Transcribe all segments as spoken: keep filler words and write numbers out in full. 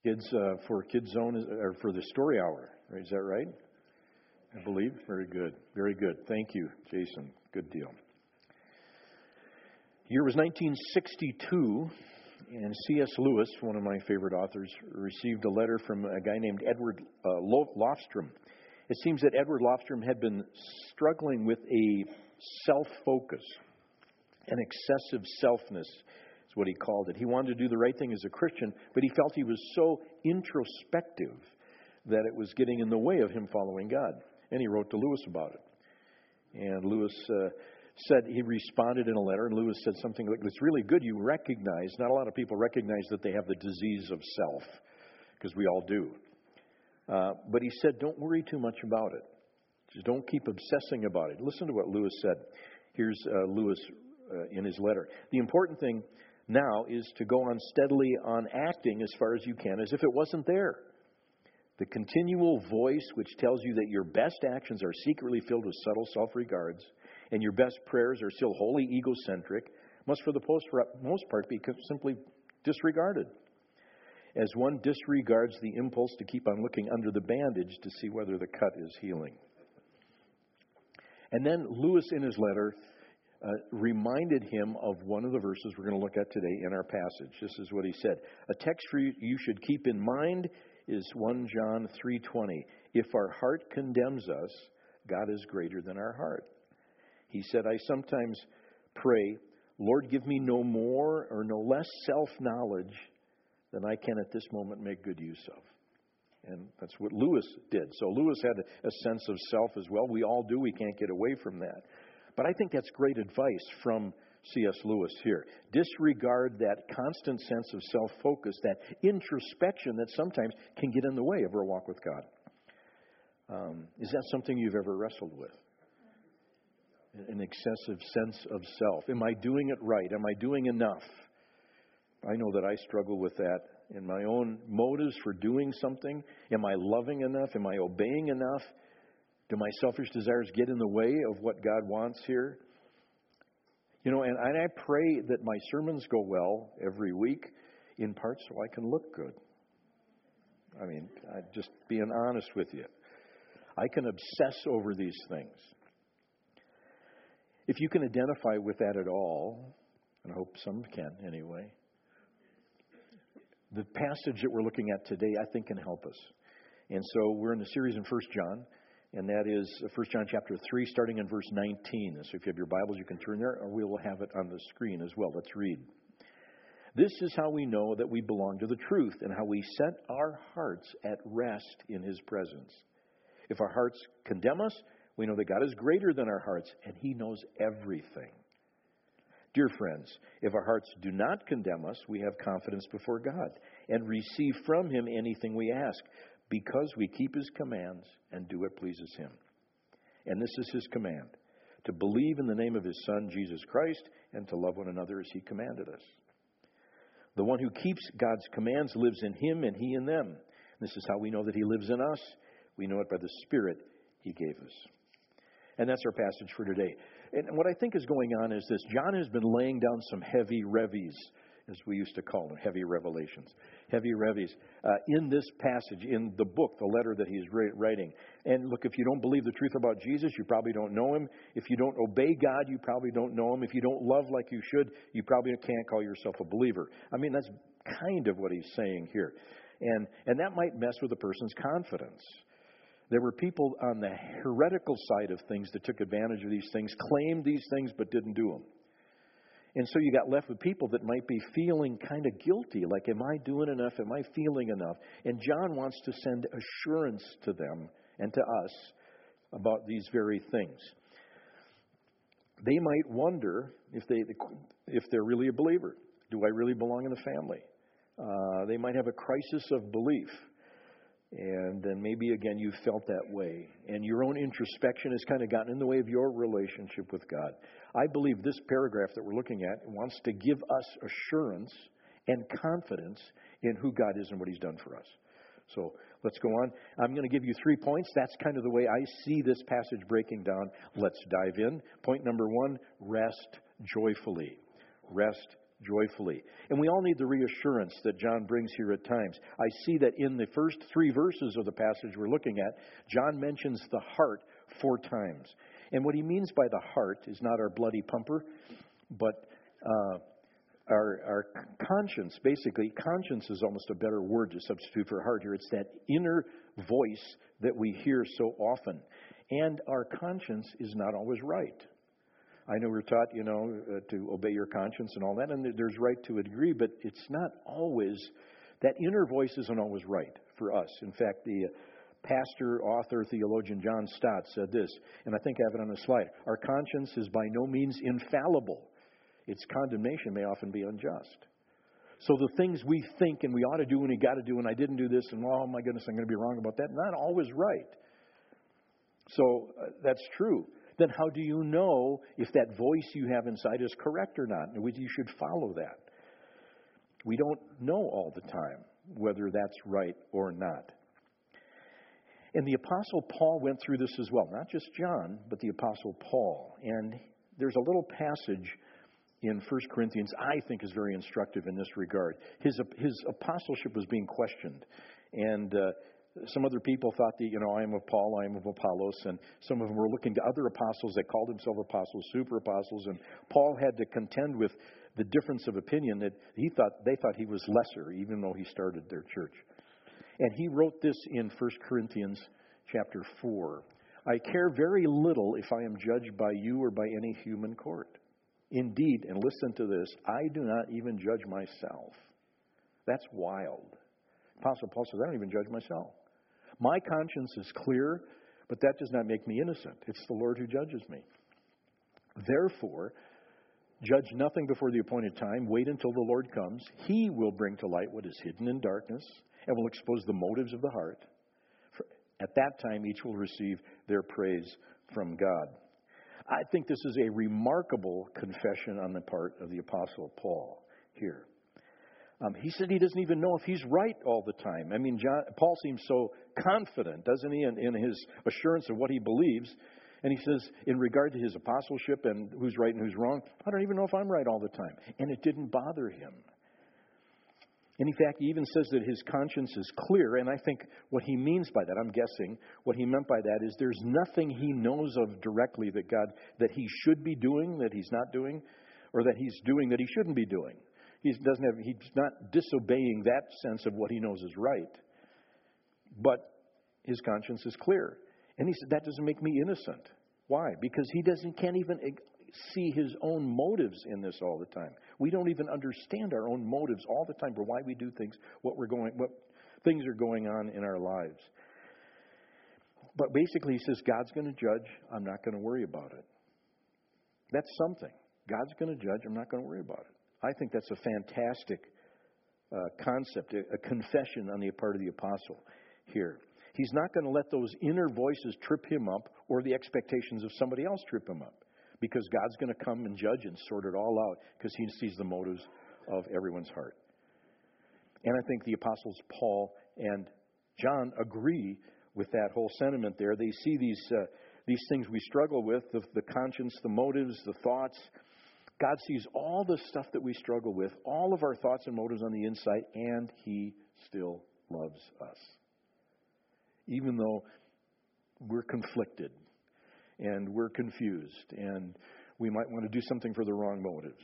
Kids, uh, for Kids Zone, is- or for the Story Hour, right? Is that right? I believe. Very good. Very good. Thank you, Jason. Good deal. Year was nineteen sixty-two, and C S Lewis, one of my favorite authors, received a letter from a guy named Edward uh, Lofstrom. It seems that Edward Lofstrom had been struggling with a self-focus, an excessive selfness is what he called it. He wanted to do the right thing as a Christian, but he felt he was so introspective that it was getting in the way of him following God. And he wrote to Lewis about it. And Lewis uh, said, he responded in a letter, and Lewis said something like, it's really good you recognize, not a lot of people recognize that they have the disease of self, because we all do. Uh, but he said, don't worry too much about it. Just don't keep obsessing about it. Listen to what Lewis said. Here's uh, Lewis uh, in his letter. The important thing now is to go on steadily on acting as far as you can, as if it wasn't there. The continual voice which tells you that your best actions are secretly filled with subtle self-regards and your best prayers are still wholly egocentric must for the most part be simply disregarded, as one disregards the impulse to keep on looking under the bandage to see whether the cut is healing. And then Lewis, in his letter, uh, reminded him of one of the verses we're going to look at today in our passage. This is what he said. A text for you, you should keep in mind is First John three twenty. If our heart condemns us, God is greater than our heart. He said, I sometimes pray, Lord, give me no more or no less self-knowledge than I can at this moment make good use of. And that's what Lewis did. So Lewis had a sense of self as well. We all do. We can't get away from that. But I think that's great advice from C S Lewis here. Disregard that constant sense of self-focus, that introspection that sometimes can get in the way of our walk with God. Um, is that something you've ever wrestled with? An excessive sense of self. Am I doing it right? Am I doing enough? I know that I struggle with that in my own motives for doing something. Am I loving enough? Am I obeying enough? Do my selfish desires get in the way of what God wants here? You know, and, and I pray that my sermons go well every week, in part so I can look good. I mean, I just being honest with you. I can obsess over these things. If you can identify with that at all, and I hope some can anyway, the passage that we're looking at today, I think, can help us. And so we're in a series in First John, and that is First John chapter three, starting in verse nineteen. So if you have your Bibles, you can turn there, or we will have it on the screen as well. Let's read. This is how we know that we belong to the truth, and how we set our hearts at rest in His presence. If our hearts condemn us, we know that God is greater than our hearts, and He knows everything. Dear friends, if our hearts do not condemn us, we have confidence before God and receive from Him anything we ask, because we keep His commands and do what pleases Him. And this is His command, to believe in the name of His Son, Jesus Christ, and to love one another as He commanded us. The one who keeps God's commands lives in Him and He in them. This is how we know that He lives in us. We know it by the Spirit He gave us. And that's our passage for today. And what I think is going on is this. John has been laying down some heavy revies, as we used to call them, heavy revelations, heavy revies, uh, in this passage, in the book, the letter that he's writing. And look, if you don't believe the truth about Jesus, you probably don't know Him. If you don't obey God, you probably don't know Him. If you don't love like you should, you probably can't call yourself a believer. I mean, that's kind of what he's saying here. And, and that might mess with a person's confidence. There were people on the heretical side of things that took advantage of these things, claimed these things, but didn't do them. And so you got left with people that might be feeling kind of guilty, like, am I doing enough? Am I feeling enough? And John wants to send assurance to them and to us about these very things. They might wonder if, they, if they're really a believer. Do I really belong in the family? Uh, they might have a crisis of belief. And then maybe, again, you felt that way. And your own introspection has kind of gotten in the way of your relationship with God. I believe this paragraph that we're looking at wants to give us assurance and confidence in who God is and what He's done for us. So let's go on. I'm going to give you three points. That's kind of the way I see this passage breaking down. Let's dive in. Point number one, rest joyfully. Rest joyfully. And we all need the reassurance that John brings here at times. I see that in the first three verses of the passage we're looking at, John mentions the heart four times. And what he means by the heart is not our bloody pumper, but uh, our, our conscience. Basically, conscience is almost a better word to substitute for heart here. It's that inner voice that we hear so often. And our conscience is not always right. I know we're taught, you know, uh, to obey your conscience and all that, and there's right to a degree, but it's not always, that inner voice isn't always right for us. In fact, the pastor, author, theologian John Stott said this, and I think I have it on the slide. Our conscience is by no means infallible. Its condemnation may often be unjust. So the things we think and we ought to do and we got to do, and I didn't do this, and oh my goodness, I'm going to be wrong about that, not always right. So uh, that's true. Then how do you know if that voice you have inside is correct or not? And you should follow that. We don't know all the time whether that's right or not. And the Apostle Paul went through this as well. Not just John, but the Apostle Paul. And there's a little passage in First Corinthians I think is very instructive in this regard. His, his apostleship was being questioned. And uh, some other people thought that, you know, I am of Paul, I am of Apollos, and some of them were looking to other apostles that called themselves apostles, super apostles, and Paul had to contend with the difference of opinion that he thought they thought he was lesser, even though he started their church. And he wrote this in First Corinthians chapter four. I care very little if I am judged by you or by any human court. Indeed, and listen to this, I do not even judge myself. That's wild. Apostle Paul says, I don't even judge myself. My conscience is clear, but that does not make me innocent. It's the Lord who judges me. Therefore, judge nothing before the appointed time. Wait until the Lord comes. He will bring to light what is hidden in darkness and will expose the motives of the heart. For at that time, each will receive their praise from God. I think this is a remarkable confession on the part of the Apostle Paul here. Um, he said he doesn't even know if he's right all the time. I mean, John, Paul seems so confident, doesn't he, in, in his assurance of what he believes. And he says, in regard to his apostleship and who's right and who's wrong, I don't even know if I'm right all the time. And it didn't bother him. And in fact, he even says that his conscience is clear. And I think what he means by that, I'm guessing, what he meant by that is there's nothing he knows of directly that God, that he should be doing, that he's not doing, or that he's doing that he shouldn't be doing. He doesn't have, he's not disobeying that sense of what he knows is right. But his conscience is clear. And he said, that doesn't make me innocent. Why? Because he doesn't, can't even see his own motives in this all the time. We don't even understand our own motives all the time for why we do things, what we're going, what things are going on in our lives. But basically he says, God's going to judge. I'm not going to worry about it. That's something. God's going to judge. I'm not going to worry about it. I think that's a fantastic uh, concept, a, a confession on the part of the apostle here. He's not going to let those inner voices trip him up or the expectations of somebody else trip him up, because God's going to come and judge and sort it all out because he sees the motives of everyone's heart. And I think the apostles Paul and John agree with that whole sentiment there. They see these uh, these things we struggle with, the, the conscience, the motives, the thoughts. God sees all the stuff that we struggle with, all of our thoughts and motives on the inside, and he still loves us. Even though we're conflicted and we're confused and we might want to do something for the wrong motives.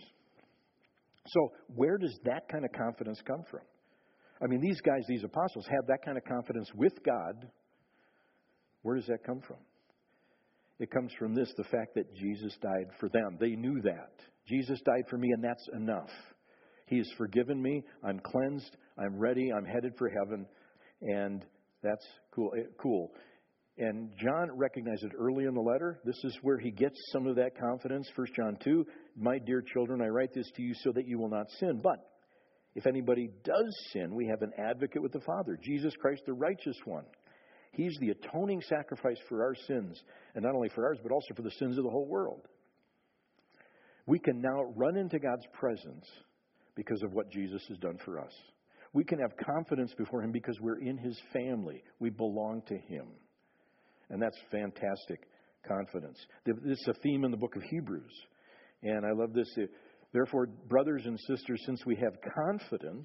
So where does that kind of confidence come from? I mean, these guys, these apostles, have that kind of confidence with God. Where does that come from? It comes from this, the fact that Jesus died for them. They knew that. Jesus died for me, and that's enough. He has forgiven me. I'm cleansed. I'm ready. I'm headed for heaven. And that's cool. Cool. And John recognized it early in the letter. This is where he gets some of that confidence. First John two, my dear children, I write this to you so that you will not sin. But if anybody does sin, we have an advocate with the Father, Jesus Christ, the righteous one. He's the atoning sacrifice for our sins, and not only for ours, but also for the sins of the whole world. We can now run into God's presence because of what Jesus has done for us. We can have confidence before him because we're in his family. We belong to him. And that's fantastic confidence. This is a theme in the book of Hebrews. And I love this. Therefore, brothers and sisters, since we have confidence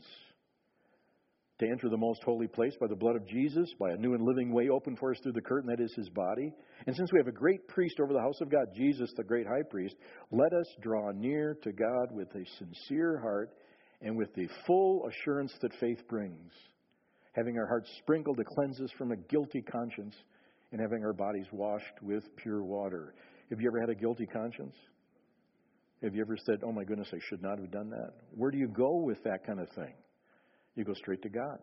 to enter the most holy place by the blood of Jesus, by a new and living way open for us through the curtain, that is His body, and since we have a great priest over the house of God, Jesus, the great high priest, let us draw near to God with a sincere heart and with the full assurance that faith brings, having our hearts sprinkled to cleanse us from a guilty conscience and having our bodies washed with pure water. Have you ever had a guilty conscience? Have you ever said, oh my goodness, I should not have done that? Where do you go with that kind of thing? You go straight to God.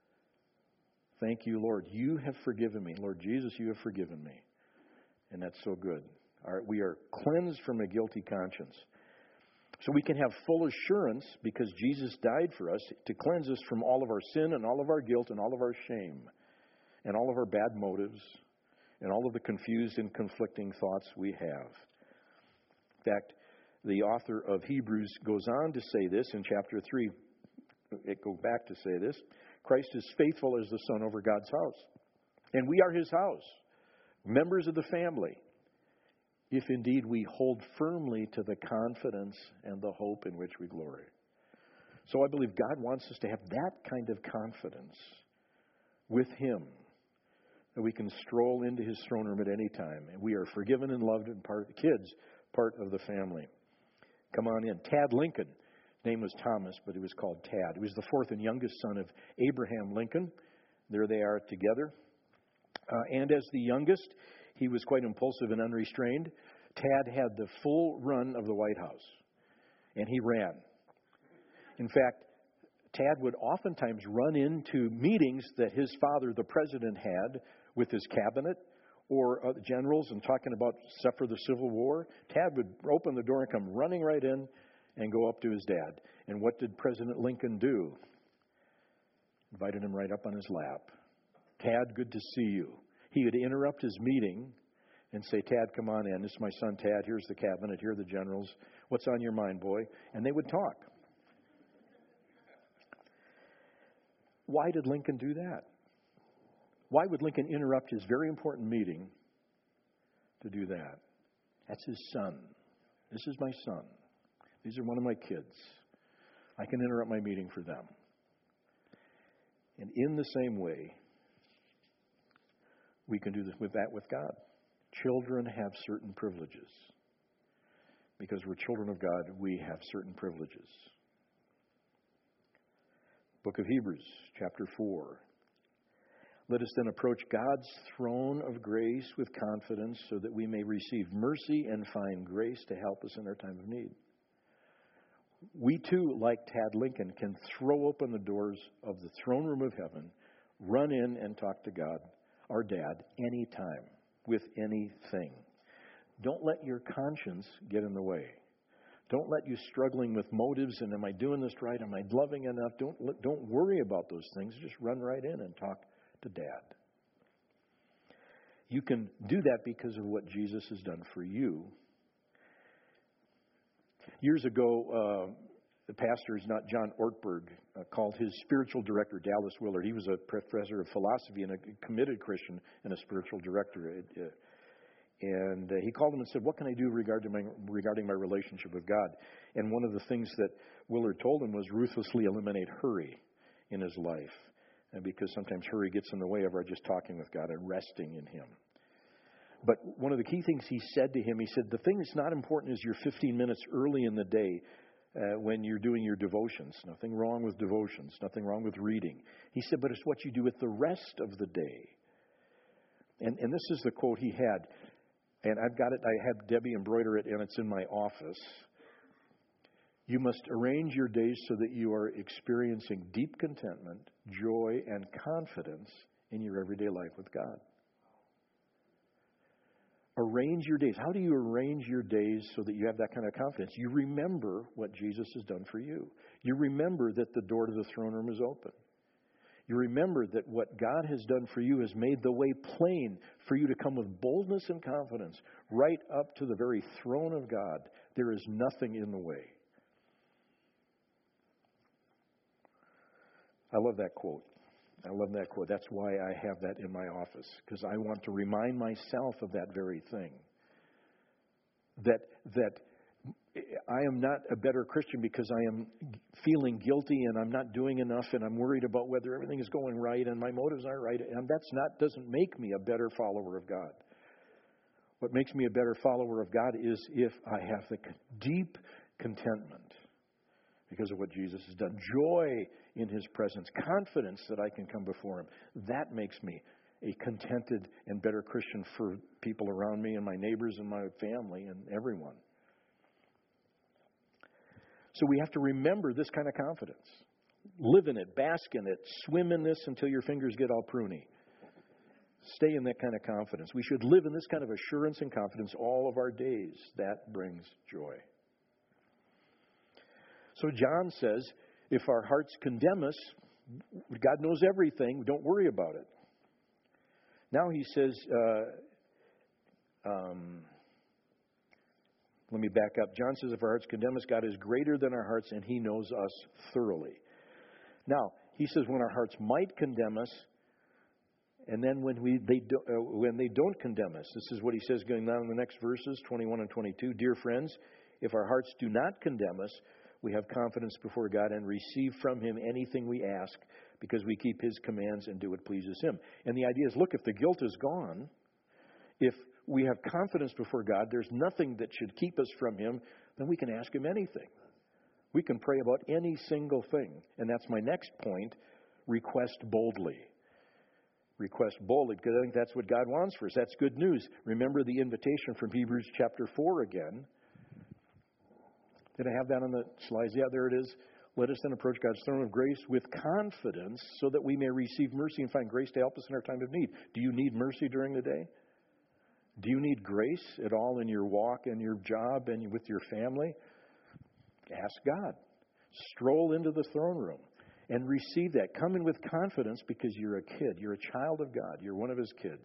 Thank you, Lord. You have forgiven me. Lord Jesus, you have forgiven me. And that's so good. All right, we are cleansed from a guilty conscience. So we can have full assurance because Jesus died for us to cleanse us from all of our sin and all of our guilt and all of our shame and all of our bad motives and all of the confused and conflicting thoughts we have. In fact, the author of Hebrews goes on to say this in chapter three. It goes back to say this. Christ is faithful as the Son over God's house. And we are His house, members of the family, if indeed we hold firmly to the confidence and the hope in which we glory. So I believe God wants us to have that kind of confidence with Him, that we can stroll into His throne room at any time. And we are forgiven and loved and part of the kids, part of the family. Come on in. Tad Lincoln. His name was Thomas, but he was called Tad. He was the fourth and youngest son of Abraham Lincoln. There they are together. Uh, and as the youngest, he was quite impulsive and unrestrained. Tad had the full run of the White House, and he ran. In fact, Tad would oftentimes run into meetings that his father, the president, had with his cabinet or uh, generals and talking about stuff for the Civil War. Tad would open the door and come running right in and go up to his dad. And what did President Lincoln do? Invited him right up on his lap. Tad, good to see you. He would interrupt his meeting and say, Tad, come on in. This is my son Tad. Here's the cabinet. Here are the generals. What's on your mind, boy? And they would talk. Why did Lincoln do that? Why would Lincoln interrupt his very important meeting to do that? That's his son. This is my son. These are one of my kids. I can interrupt my meeting for them. And in the same way, we can do this with that with God. Children have certain privileges. Because we're children of God, we have certain privileges. Book of Hebrews, chapter four. Let us then approach God's throne of grace with confidence so that we may receive mercy and find grace to help us in our time of need. We too, like Tad Lincoln, can throw open the doors of the throne room of heaven, run in and talk to God, our dad, anytime, with anything. Don't let your conscience get in the way. Don't let you struggling with motives and am I doing this right? Am I loving enough? Don't, don't worry about those things. Just run right in and talk to Dad. You can do that because of what Jesus has done for you. Years ago, uh, the pastor is not John Ortberg, uh, called his spiritual director, Dallas Willard. He was a professor of philosophy and a committed Christian and a spiritual director. Uh, and uh, he called him and said, what can I do regarding my, regarding my relationship with God? And one of the things that Willard told him was ruthlessly eliminate hurry in his life. And because sometimes hurry gets in the way of our just talking with God and resting in Him. But one of the key things he said to him, he said, the thing that's not important is your fifteen minutes early in the day uh, when you're doing your devotions. Nothing wrong with devotions. Nothing wrong with reading. He said, but it's what you do with the rest of the day. And, and this is the quote he had. And I've got it. I had Debbie embroider it, and it's in my office. You must arrange your days so that you are experiencing deep contentment, joy, and confidence in your everyday life with God. Arrange your days. How do you arrange your days so that you have that kind of confidence? You remember what Jesus has done for you. You remember that the door to the throne room is open. You remember that what God has done for you has made the way plain for you to come with boldness and confidence right up to the very throne of God. There is nothing in the way. I love that quote. I love that quote. That's why I have that in my office, because I want to remind myself of that very thing. That that I am not a better Christian because I am feeling guilty and I'm not doing enough and I'm worried about whether everything is going right and my motives aren't right. And that's not doesn't make me a better follower of God. What makes me a better follower of God is if I have the deep contentment because of what Jesus has done, joy in His presence, confidence that I can come before Him. That makes me a contented and better Christian for people around me and my neighbors and my family and everyone. So we have to remember this kind of confidence. Live in it, bask in it, swim in this until your fingers get all pruny. Stay in that kind of confidence. We should live in this kind of assurance and confidence all of our days. That brings joy. So John says, if our hearts condemn us, God knows everything. Don't worry about it. Now he says, uh, um, let me back up. John says, if our hearts condemn us, God is greater than our hearts, and He knows us thoroughly. Now, he says, when our hearts might condemn us, and then when we they do, uh, when they don't condemn us. This is what he says going down in the next verses, twenty-one and twenty-two. Dear friends, if our hearts do not condemn us, we have confidence before God and receive from Him anything we ask because we keep His commands and do what pleases Him. And the idea is, look, if the guilt is gone, if we have confidence before God, there's nothing that should keep us from Him, then we can ask Him anything. We can pray about any single thing. And that's my next point, request boldly. Request boldly, because I think that's what God wants for us. That's good news. Remember the invitation from Hebrews chapter four again. Did I have that on the slides? Yeah, there it is. Let us then approach God's throne of grace with confidence so that we may receive mercy and find grace to help us in our time of need. Do you need mercy during the day? Do you need grace at all in your walk and your job and with your family? Ask God. Stroll into the throne room and receive that. Come in with confidence because you're a kid. You're a child of God. You're one of His kids.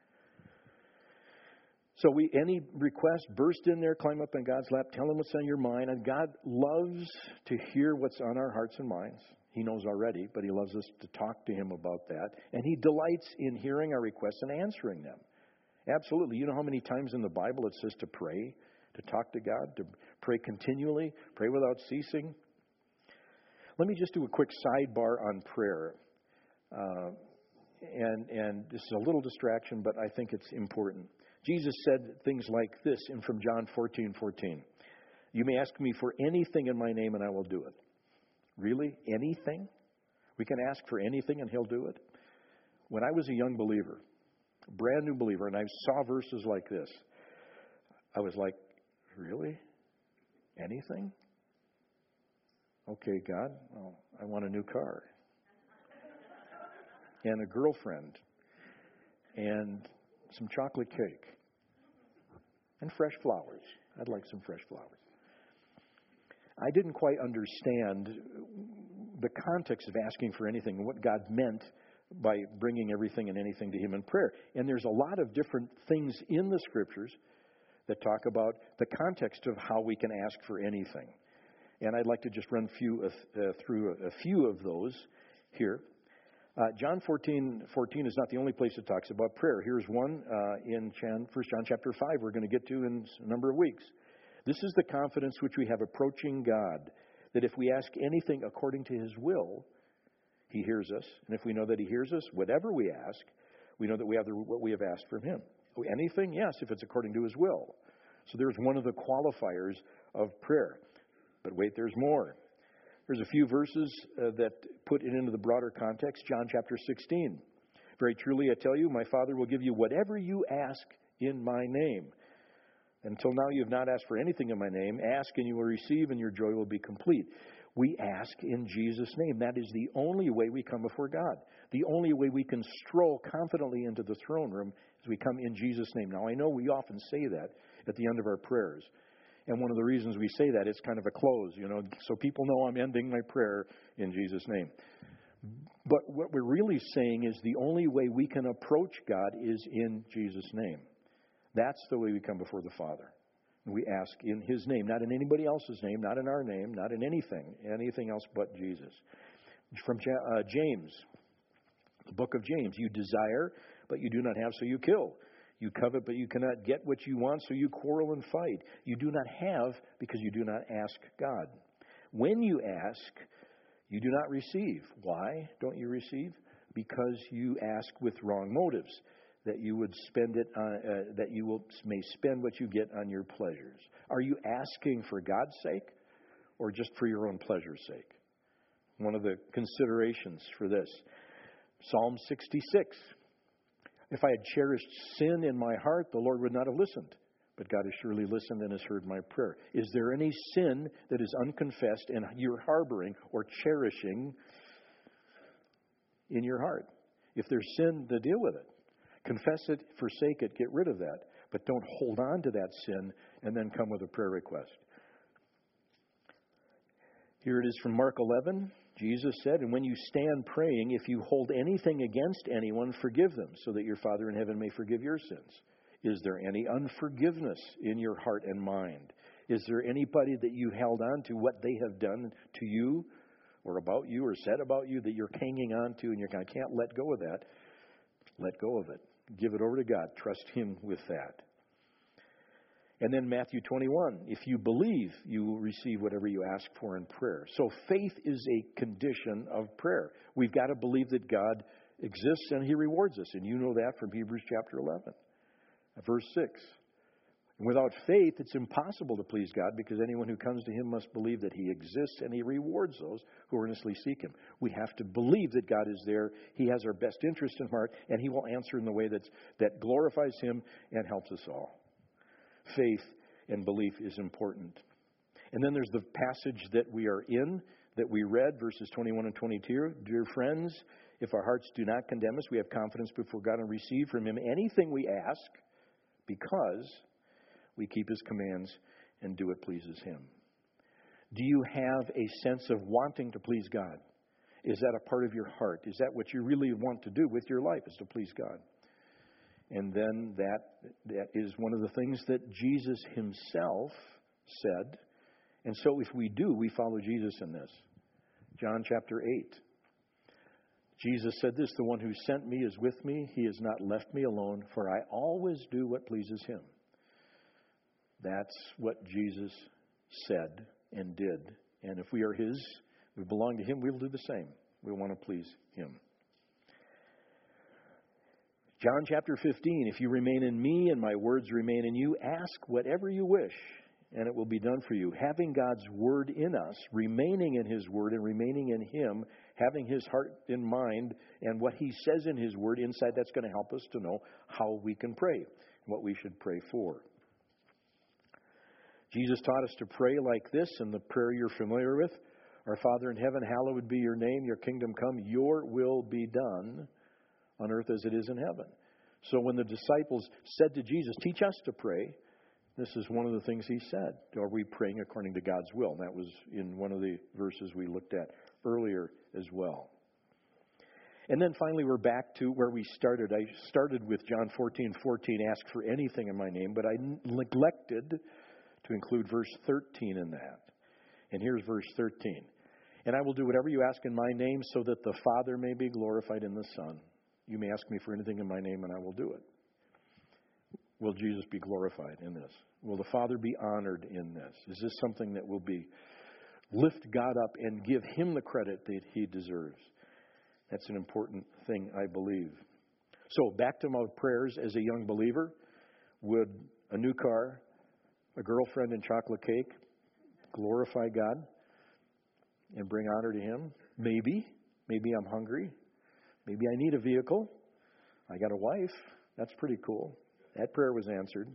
So we any request, burst in there, climb up in God's lap, tell Him what's on your mind. And God loves to hear what's on our hearts and minds. He knows already, but He loves us to talk to Him about that. And He delights in hearing our requests and answering them. Absolutely. You know how many times in the Bible it says to pray, to talk to God, to pray continually, pray without ceasing? Let me just do a quick sidebar on prayer. Uh, and, and this is a little distraction, but I think it's important. Jesus said things like this in from John fourteen fourteen. You may ask me for anything in my name and I will do it. Really? Anything? We can ask for anything and He'll do it? When I was a young believer, brand new believer, and I saw verses like this, I was like, really? Anything? Okay, God, well, I want a new car. And a girlfriend. And some chocolate cake. And fresh flowers. I'd like some fresh flowers. I didn't quite understand the context of asking for anything and what God meant by bringing everything and anything to Him in prayer. And there's a lot of different things in the Scriptures that talk about the context of how we can ask for anything. And I'd like to just run few, uh, through a, a few of those here. Uh, John fourteen fourteen is not the only place it talks about prayer. Here's one uh, in First John chapter five we're going to get to in a number of weeks. This is the confidence which we have approaching God, that if we ask anything according to His will, He hears us. And if we know that He hears us, whatever we ask, we know that we have the, what we have asked from Him. Anything? Yes, if it's according to His will. So there's one of the qualifiers of prayer. But wait, there's more. There's a few verses uh, that put it into the broader context. John chapter sixteen. Very truly I tell you, my Father will give you whatever you ask in my name. Until now you have not asked for anything in my name. Ask and you will receive and your joy will be complete. We ask in Jesus' name. That is the only way we come before God. The only way we can stroll confidently into the throne room is we come in Jesus' name. Now I know we often say that at the end of our prayers. And one of the reasons we say that, it's kind of a close, you know, so people know I'm ending my prayer in Jesus' name. But what we're really saying is the only way we can approach God is in Jesus' name. That's the way we come before the Father. We ask in His name, not in anybody else's name, not in our name, not in anything, anything else but Jesus. From uh, James, the book of James, you desire, but you do not have, so you kill. You covet, but you cannot get what you want, so you quarrel and fight. You do not have because you do not ask God. When you ask, you do not receive. Why don't you receive? Because you ask with wrong motives, that you would spend it on, uh, that you will, may spend what you get on your pleasures. Are you asking for God's sake or just for your own pleasure's sake? One of the considerations for this, Psalm sixty-six. If I had cherished sin in my heart, the Lord would not have listened. But God has surely listened and has heard my prayer. Is there any sin that is unconfessed and you're harboring or cherishing in your heart? If there's sin, then deal with it. Confess it, forsake it, get rid of that. But don't hold on to that sin and then come with a prayer request. Here it is from Mark eleven. Jesus said, and when you stand praying, if you hold anything against anyone, forgive them, so that your Father in heaven may forgive your sins. Is there any unforgiveness in your heart and mind? Is there anybody that you held on to what they have done to you or about you or said about you that you're hanging on to and you're going, I can't let go of that? Let go of it. Give it over to God. Trust Him with that. And then Matthew twenty-one, if you believe, you will receive whatever you ask for in prayer. So faith is a condition of prayer. We've got to believe that God exists and He rewards us. And you know that from Hebrews chapter eleven, verse six. And without faith, it's impossible to please God, because anyone who comes to Him must believe that He exists and He rewards those who earnestly seek Him. We have to believe that God is there. He has our best interest in heart, and He will answer in the way that's, that glorifies Him and helps us all. Faith and belief is important. And then there's the passage that we are in, that we read, verses twenty-one and twenty-two. Dear friends, if our hearts do not condemn us, we have confidence before God and receive from Him anything we ask, because we keep His commands and do what pleases Him. Do you have a sense of wanting to please God? Is that a part of your heart? Is that what you really want to do with your life, is to please God? And then that that is one of the things that Jesus Himself said. And so if we do, we follow Jesus in this. John chapter eight. Jesus said this, the one who sent me is with me. He has not left me alone, for I always do what pleases Him. That's what Jesus said and did. And if we are His, we belong to Him, we'll do the same. We want to please Him. John chapter fifteen, if you remain in me and my words remain in you, ask whatever you wish, and it will be done for you. Having God's word in us, remaining in His word and remaining in Him, having His heart in mind and what He says in His word inside, that's going to help us to know how we can pray, what we should pray for. Jesus taught us to pray like this in the prayer you're familiar with. Our Father in heaven, hallowed be your name, your kingdom come, your will be done on earth as it is in heaven. So when the disciples said to Jesus, teach us to pray, this is one of the things He said. Are we praying according to God's will? And that was in one of the verses we looked at earlier as well. And then finally we're back to where we started. I started with John fourteen fourteen, ask for anything in my name, but I neglected to include verse thirteen in that. And here's verse thirteen. And I will do whatever you ask in my name, so that the Father may be glorified in the Son. You may ask me for anything in my name, and I will do it. Will Jesus be glorified in this? Will the Father be honored in this? Is this something that will be lift God up and give Him the credit that He deserves? That's an important thing, I believe. So back to my prayers as a young believer. Would a new car, a girlfriend, and chocolate cake glorify God and bring honor to Him? Maybe. Maybe I'm hungry. Maybe I need a vehicle. I got a wife. That's pretty cool. That prayer was answered.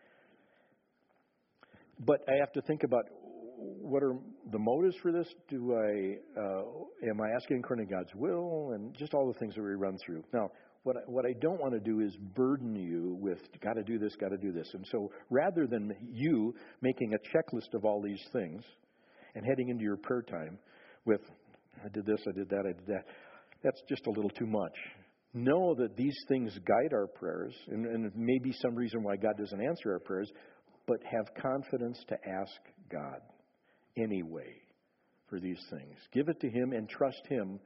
But I have to think about, what are the motives for this? Do I, uh, am I asking according to God's will? And just all the things that we run through. Now, what I, what I don't want to do is burden you with, got to do this, got to do this. And so rather than you making a checklist of all these things and heading into your prayer time with, I did this, I did that, I did that. That's just a little too much. Know that these things guide our prayers, and, and maybe some reason why God doesn't answer our prayers, but have confidence to ask God anyway for these things. Give it to Him and trust Him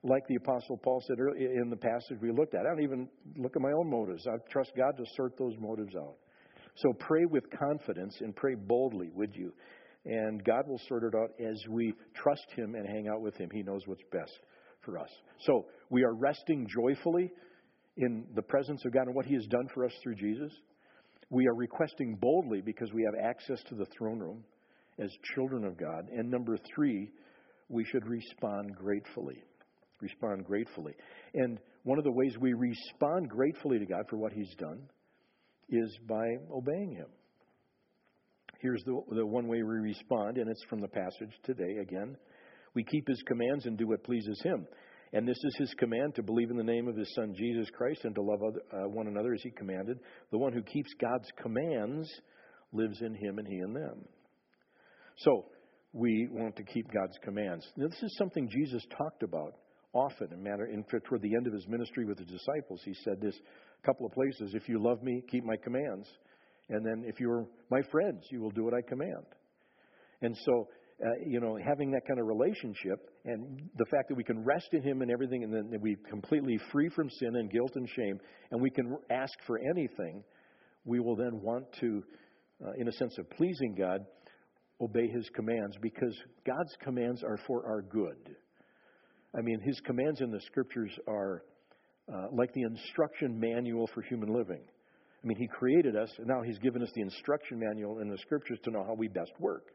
like the Apostle Paul said earlier in the passage we looked at, I don't even look at my own motives. I trust God to sort those motives out. So pray with confidence and pray boldly, would you? And God will sort it out as we trust Him and hang out with Him. He knows what's best for us. So we are resting joyfully in the presence of God and what He has done for us through Jesus. We are requesting boldly because we have access to the throne room as children of God. And number three, we should respond gratefully. Respond gratefully. And one of the ways we respond gratefully to God for what He's done is by obeying Him. Here's the, the one way we respond, and it's from the passage today again. We keep His commands and do what pleases Him. And this is His command, to believe in the name of His Son, Jesus Christ, and to love other, uh, one another as He commanded. The one who keeps God's commands lives in Him and He in them. So, we want to keep God's commands. Now, this is something Jesus talked about often. In matter, in fact, toward the end of His ministry with His disciples, He said this a couple of places: if you love Me, keep My commands. And then if you're My friends, you will do what I command. And so, uh, you know, having that kind of relationship and the fact that we can rest in Him and everything, and then we're completely free from sin and guilt and shame, and we can ask for anything, we will then want to, uh, in a sense of pleasing God, obey His commands, because God's commands are for our good. I mean, His commands in the Scriptures are uh, like the instruction manual for human living. I mean, He created us, and now He's given us the instruction manual in the Scriptures to know how we best work.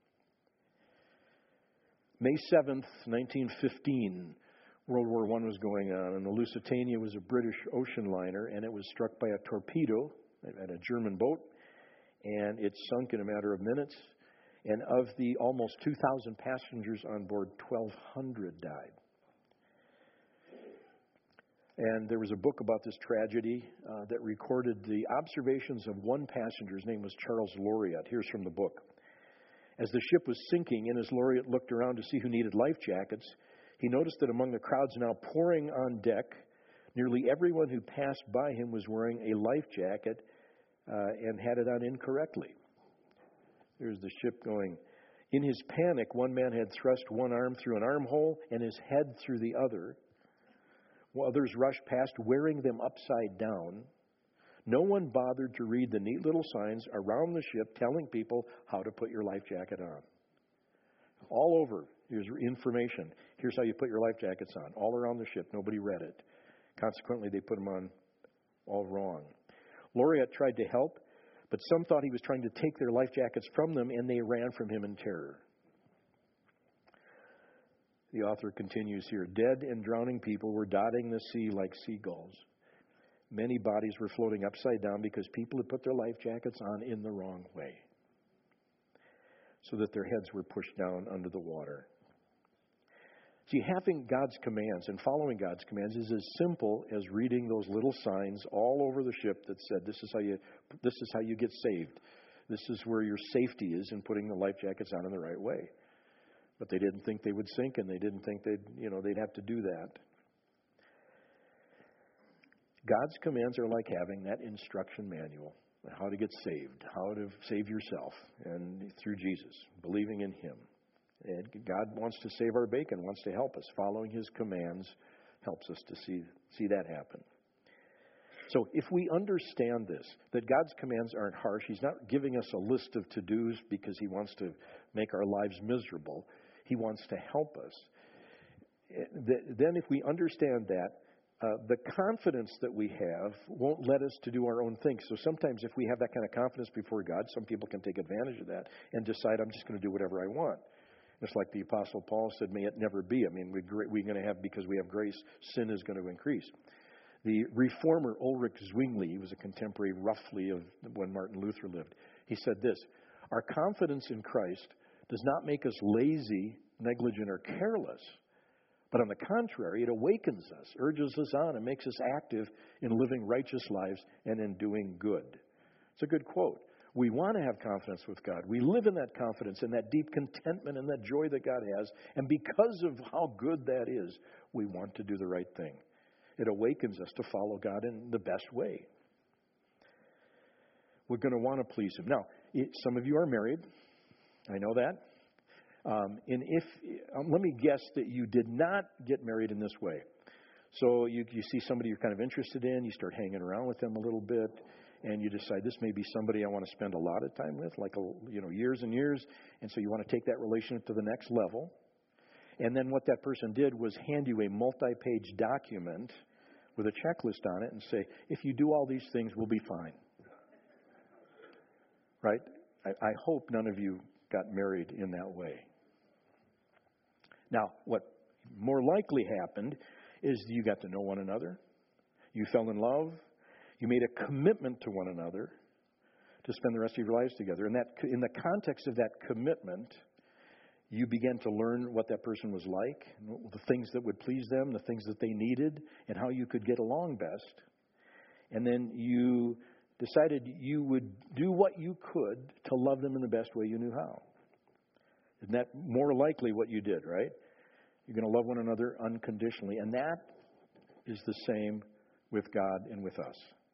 May seventh, nineteen fifteen, World War One was going on, and the Lusitania was a British ocean liner, and it was struck by a torpedo at a German boat, and it sunk in a matter of minutes. And of the almost two thousand passengers on board, twelve hundred died. And there was a book about this tragedy uh, that recorded the observations of one passenger. His name was Charles Laureat. Here's from the book. As the ship was sinking and as Laureat looked around to see who needed life jackets, he noticed that among the crowds now pouring on deck, nearly everyone who passed by him was wearing a life jacket uh, and had it on incorrectly. There's the ship going. In his panic, one man had thrust one arm through an armhole and his head through the other, while others rushed past wearing them upside down. No one bothered to read the neat little signs around the ship telling people how to put your life jacket on. All over, here's information. Here's how you put your life jackets on. All around the ship, nobody read it. Consequently, they put them on all wrong. Laureat tried to help, but some thought he was trying to take their life jackets from them, and they ran from him in terror. The author continues here. Dead and drowning people were dotting the sea like seagulls. Many bodies were floating upside down because people had put their life jackets on in the wrong way, so that their heads were pushed down under the water. See, having God's commands and following God's commands is as simple as reading those little signs all over the ship that said, this is how you, this is how you get saved. This is where your safety is in putting the life jackets on in the right way. But they didn't think they would sink, and they didn't think they'd, you know, they'd have to do that. God's commands are like having that instruction manual, how to get saved, how to save yourself, and through Jesus, believing in Him. And God wants to save our bacon, wants to help us. Following His commands helps us to see, see that happen. So if we understand this, that God's commands aren't harsh, He's not giving us a list of to-dos because He wants to make our lives miserable. He wants to help us. Then if we understand that, Uh, the confidence that we have won't let us to do our own thing. So sometimes if we have that kind of confidence before God, some people can take advantage of that and decide, I'm just going to do whatever I want. Just like the Apostle Paul said, may it never be. I mean, we, we're going to have, because we have grace, sin is going to increase. The reformer Ulrich Zwingli, he was a contemporary roughly of when Martin Luther lived, he said this: our confidence in Christ does not make us lazy, negligent, or careless. But on the contrary, it awakens us, urges us on, and makes us active in living righteous lives and in doing good. It's a good quote. We want to have confidence with God. We live in that confidence and that deep contentment and that joy that God has. And because of how good that is, we want to do the right thing. It awakens us to follow God in the best way. We're going to want to please Him. Now, some of you are married. I know that. Um, and if, um, let me guess that you did not get married in this way. So you, you see somebody you're kind of interested in, you start hanging around with them a little bit, and you decide this may be somebody I want to spend a lot of time with, like a, you know, years and years, and so you want to take that relationship to the next level. And then what that person did was hand you a multi-page document with a checklist on it and say, if you do all these things, we'll be fine. Right? I, I hope none of you got married in that way. Now, what more likely happened is you got to know one another. You fell in love. You made a commitment to one another to spend the rest of your lives together. And that, in the context of that commitment, you began to learn what that person was like, the things that would please them, the things that they needed, and how you could get along best. And then you decided you would do what you could to love them in the best way you knew how. Isn't that more likely what you did, right? You're going to love one another unconditionally. And that is the same with God and with us.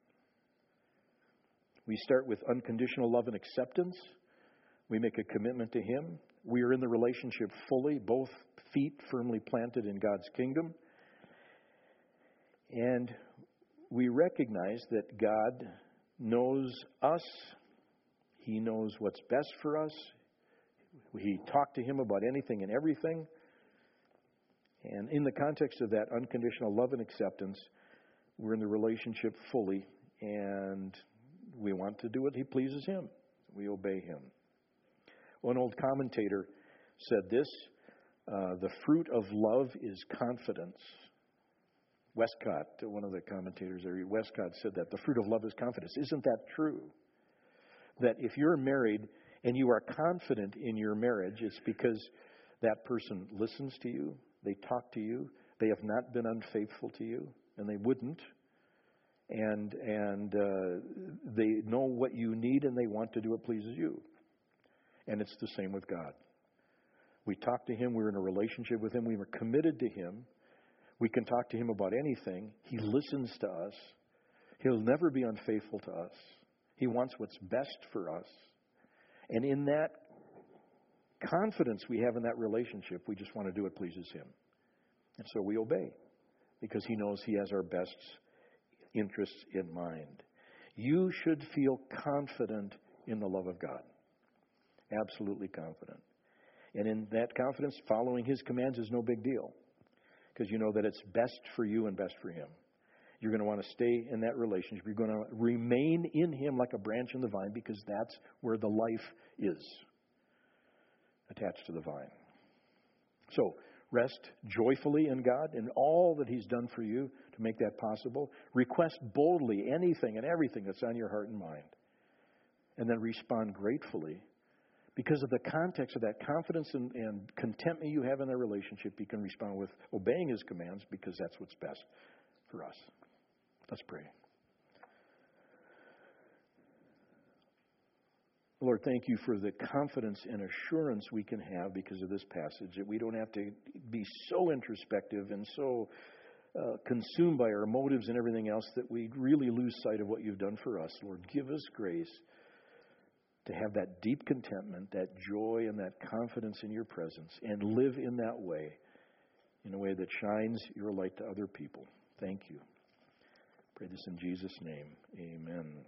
We start with unconditional love and acceptance. We make a commitment to Him. We are in the relationship fully, both feet firmly planted in God's kingdom. And we recognize that God knows us. He knows what's best for us. We talk to Him about anything and everything. And in the context of that unconditional love and acceptance, we're in the relationship fully, and we want to do what He pleases Him. We obey Him. One old commentator said this, uh, the fruit of love is confidence. Westcott, one of the commentators there, Westcott said that. The fruit of love is confidence. Isn't that true? That if you're married and you are confident in your marriage, it's because that person listens to you, they talk to you, they have not been unfaithful to you, and they wouldn't. And and uh, they know what you need and they want to do what pleases you. And it's the same with God. We talk to Him, we're in a relationship with Him, we are committed to Him. We can talk to Him about anything. He listens to us. He'll never be unfaithful to us. He wants what's best for us. And in that confidence we have in that relationship, we just want to do what pleases Him. And so we obey, because He knows He has our best interests in mind. You should feel confident in the love of God. Absolutely confident. And in that confidence, following His commands is no big deal, because you know that it's best for you and best for Him. You're going to want to stay in that relationship. You're going to remain in Him like a branch in the vine, because that's where the life is, attached to the vine. So, rest joyfully in God and all that He's done for you to make that possible. Request boldly anything and everything that's on your heart and mind. And then respond gratefully. Because of the context of that confidence and, and contentment you have in that relationship, you can respond with obeying His commands, because that's what's best for us. Let's pray. Lord, thank You for the confidence and assurance we can have because of this passage, that we don't have to be so introspective and so uh, consumed by our motives and everything else that we really lose sight of what You've done for us. Lord, give us grace to have that deep contentment, that joy, and that confidence in Your presence, and live in that way, in a way that shines Your light to other people. Thank You. Pray this in Jesus' name. Amen.